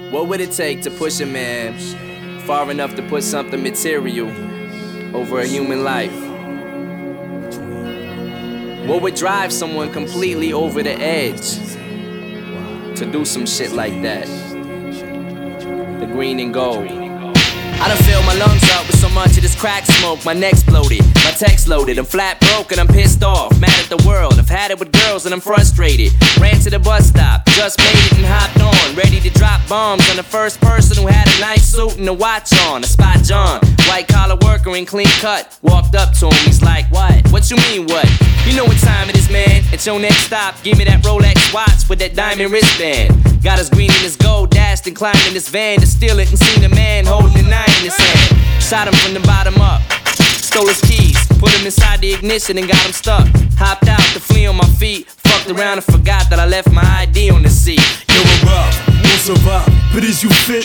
What would it take to push a man far enough to put something material over a human life? What would drive someone completely over the edge to do some shit like that? The green and gold. I done filled my lungs up with so much of this crack smoke. My neck's bloated, my text loaded. I'm flat broke and I'm pissed off, mad at the world. I've had it with girls and I'm frustrated. Ran to the bus stop, just made it and hopped on, ready to drop bombs on the first person who had a nice suit and a watch on. I spot John, white collar worker in clean cut. Walked up to him, he's like, what you mean what? You know what time it is, man. It's your next stop. Give me that Rolex watch with that diamond wristband. Got us green in his gold, dashed and climbed in his van to steal it and seen a man holding a 9 in his hand. Shot him from the bottom up, stole his keys, put him inside the ignition and got him stuck. Hopped out to flee on my feet, fucked around and forgot that I left my ID on the seat. You're a rob, won't survive, but as you fit.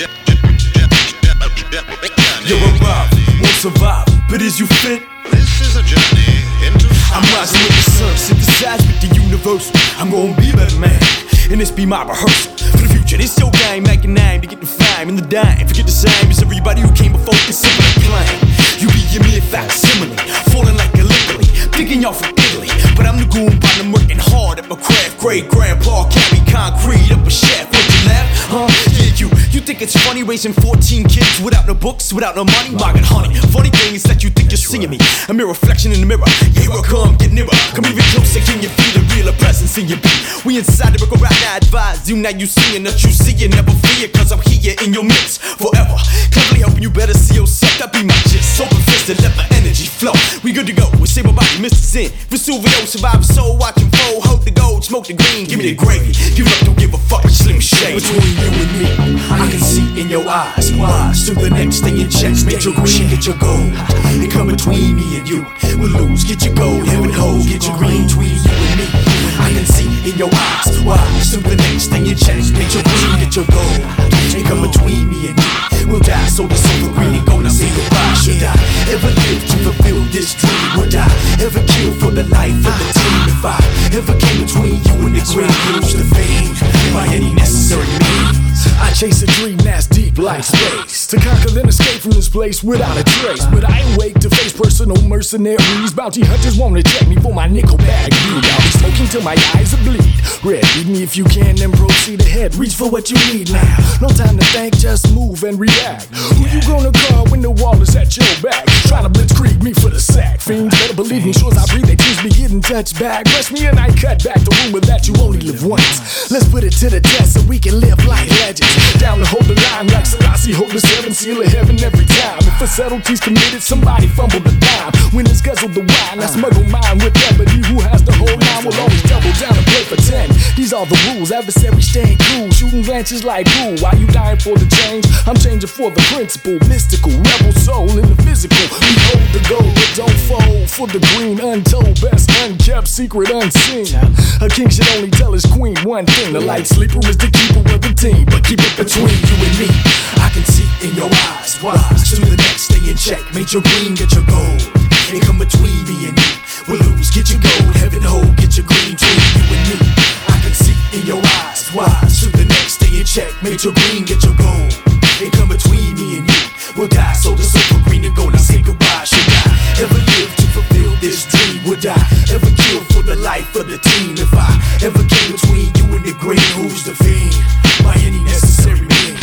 You're a rob, won't survive, but as you fit. This is a journey into I'm rising with the sun, synthesized with the universe. I'm gonna be a better man, and this be my rehearsal for the future. This your game, make a name to get the fame and the dime. Forget the same as everybody who came before, it's simple and plain. You be your mere facsimile, falling like Gallipoli, thinking y'all from Italy. But I'm the goon, but I'm working hard at my craft. Great grandpa carry concrete up a shaft. What you laugh, huh? Yeah, you think it's funny raising 14 kids without no books, without no money? Margaret honey, funny thing is that you think you're seeing me, a mere reflection in the mirror. Yeah, here I come, get nearer, come even closer, can you feel the real presence in your beat? We inside the book around, I advise you, now you seeing that you see it, never fear, cause I'm here in your midst forever. Cleverly helping you better see yourself, that be my gist. Open fisted, let my energy flow. We good to go, we save my body, Mr. Sin. Vesuvio, survive a soul, watch him fold. Hold the gold, smoke the green, give me the gravy. Give it up, don't give a fuck, Slim Shady. Between you and me, I can see in your eyes. Wise to the next thing in checks, make your green, get your gold. They come between me and you, we'll lose, get your gold. Heaven hold, get your green, between you and me. I can see in your eyes. Wise to the next thing in checks, make your green, get your gold. They come between me and you, we'll die, so the silver green and gold. I say goodbye. Should I ever live to fulfill this dream? Would I ever kill for the life of the team? If I ever came between you and the green, lose the fame by any necessary means. I chase a dream that's deep like space, to conquer then escape from this place without a trace. But I awake to face personal mercenaries. Bounty hunters wanna check me for my nickel bag dude. I'll be smoking till my eyes are bleed red. Beat me if you can, then proceed ahead. Reach for what you need now. No time to think, just move and react. Who you gonna call when the wall is at your back? Trying to blitzkrieg me for the sack. Fiends better believe me, sure as I breathe, they tears be getting touched back. Rush me and I cut back the rumor that you only live once. Let's put it to the test so we can live like legends. Down to hold the line like Selassie, hold the 7 seal of heaven every time. If a subtlety's committed, somebody fumble the dime. Winners guzzle the wine, I smuggle mine with them. But he who has the whole line will always double down and play for 10. These are the rules, adversaries staying cool, shooting branches like who? Why you dying for the change? I'm changing for the principle, mystical, rebel soul in the physical. Behold the gold, but don't fold for the green, untold, best unkept, secret unseen. A king should only tell his queen one thing: the light sleeper is the keeper of the team. But keep it between you and me, I can see in your eyes. Wise to the next, stay in check, make your green, get your gold. They come between me and you, we'll lose, get your gold. Heaven hold, get your green, between you and me. I can see in your eyes. Wise to the next, stay in check, make your green, get your gold. They come between me and you, we'll die, so the silver, green and gold. I say goodbye. Should I ever live to fulfill this dream? Would I ever kill for the life of the team? If I ever came between you and the green, who's the fiend? By any necessary means.